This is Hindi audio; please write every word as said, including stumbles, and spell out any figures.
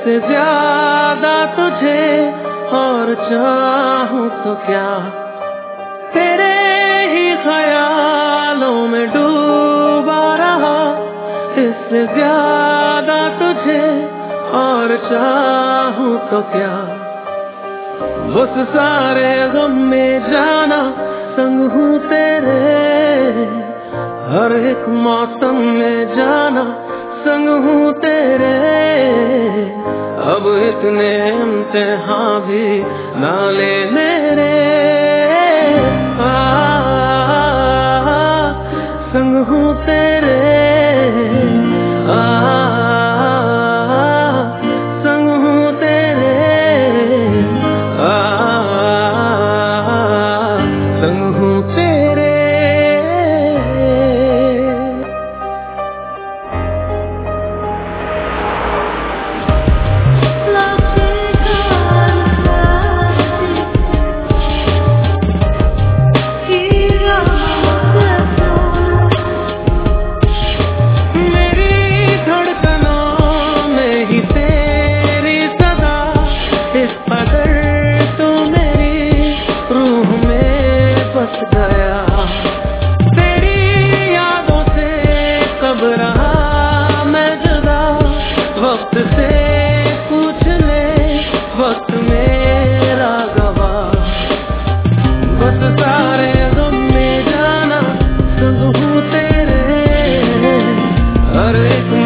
इससे ज्यादा तुझे और चाहूं तो क्या, तेरे ही ख्यालों में डूबा रहा। इससे ज्यादा तुझे और चाहूं तो क्या, बस सारे गम में जाना संग हूँ तेरे। हर एक मौसम में जाना संग हूँ तेरे। अब इतने इम्तिहान भी ना ले मेरे। आ, संग हूँ तेरे। आ, संग हूँ तेरे। आ, संग हूँ तेरे। वक्त से पूछ ले, वक्त मेरा गवाह। बस सारे गम में जाना संग हूँ तेरे। हर एक